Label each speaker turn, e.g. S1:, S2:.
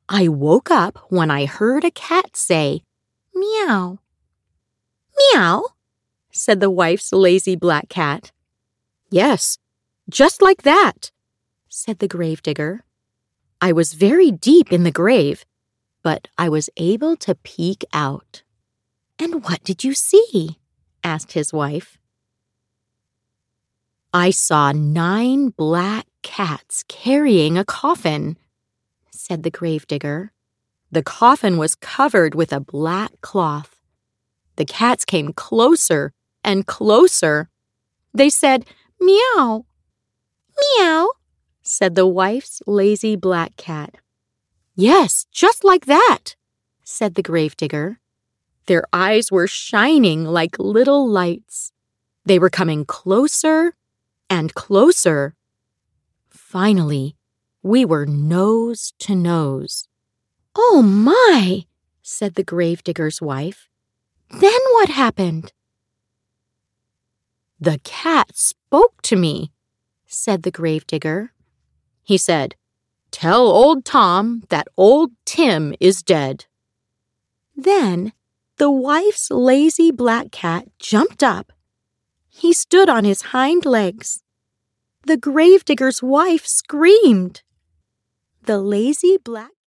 S1: I woke up when I heard a cat say, "Meow." "Meow?" said the wife's lazy black cat. "Yes, just like that," said the gravedigger. "I was very deep in the grave, but I was able to peek out." "And what did you see?" asked his wife. "I saw 9 black cats carrying a coffin," said the gravedigger. "The coffin was covered with a black cloth. The cats came closer and closer. They said, 'Meow.'" "Meow," said the wife's lazy black cat. "Yes, just like that," said the gravedigger. Their eyes were shining like little lights. They were coming closer and closer. Finally, we were nose to nose. "Oh my," said the gravedigger's wife. "Then what happened?" "The cat spoke to me," said the gravedigger. He said, "Tell old Tom that old Tim is dead." Then the wife's lazy black cat jumped up. He stood on his hind legs. The gravedigger's wife screamed. The lazy black